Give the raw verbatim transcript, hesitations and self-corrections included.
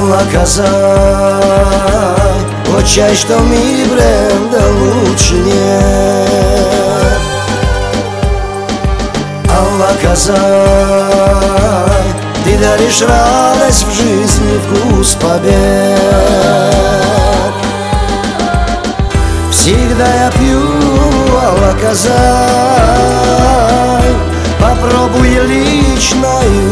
Алла, Казань, вот чай, что в мире бренда лучше нет. Алла, Казань, ты даришь радость в жизни, вкус побед. Всегда я пью, Алла, Казань, попробуй лично